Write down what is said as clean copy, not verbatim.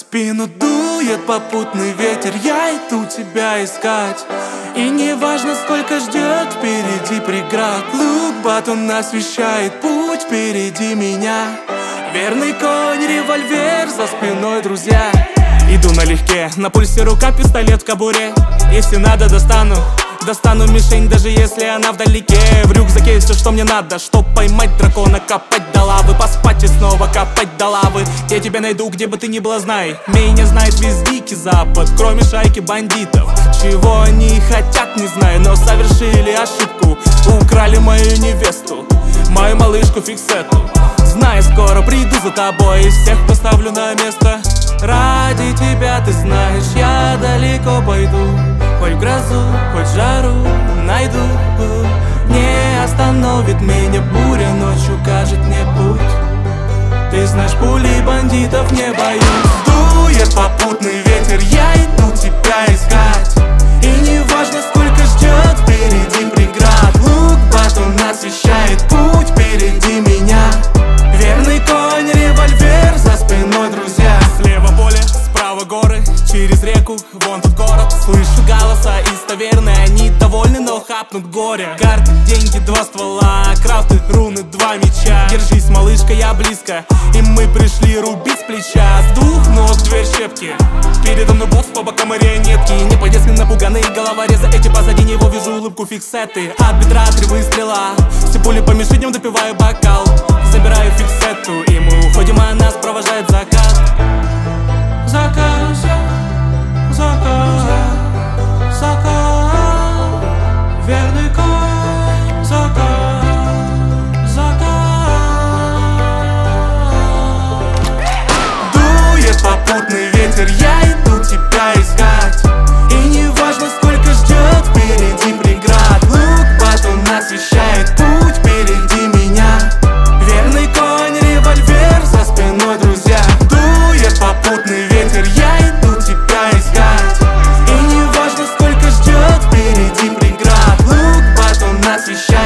спину дует попутный ветер, я иду тебя искать. И не важно, сколько ждет впереди преград. Лук-батон освещает путь впереди меня. Верный конь, револьвер за спиной, друзья. Иду налегке, на пульсе рука, пистолет в кобуре. Если надо, достану мишень, даже если она вдалеке. В рюкзаке все, что мне надо, чтоб поймать дракона, копать до лавы, поспать и снова копать до лавы. Я тебя найду, где бы ты ни была, знай. Меня знает весь дикий запад, кроме шайки бандитов. Чего они хотят, не знаю, но совершили ошибку. Украли мою невесту, мою малышку Фиксетту. Знай, скоро приду за тобой и всех поставлю на место. Ради тебя, ты знаешь, я далеко пойду. Хоть в грозу, хоть в жару найду. Не остановит меня буря, ночью укажет мне путь. Ты знаешь, пули бандитов не боюсь. Дует попутный ветер, я иду тебя искать. И не важно, сколько ждет впереди преград. Лук-батон освещает путь впереди меня. Верный конь, револьвер за спиной, друзья. Слева поле, справа горы, через реку, вон тот город. Слышу голоса из таверны, они довольны, но хапнут горе. Карты, деньги, два ствола, крафты, руны, два меча. Держись, малышка, я близко, и мы пришли рубить с плеча. С двух ног дверь щепки, передо мной босс, по бокам марионетки. Не по-детски напуганные головорезы, эти позади него вижу улыбку Фиксетты. От бедра 3 выстрела, все пули по мишеням, допиваю бокал. Забираю Фиксетту, и мы уходим, а нас провожает закат. Закат, закат, закат. Верный конь, закат, закат. Дует попутный ветер, я иду тебя искать. И не важно, сколько ждет впереди преград. Лук-батон освещает путь впереди меня. Верный конь, револьвер за спиной, друзья. Дует попутный ветер, я иду тебя искать. И не важно, сколько ждет впереди преград. Лук-батон освещает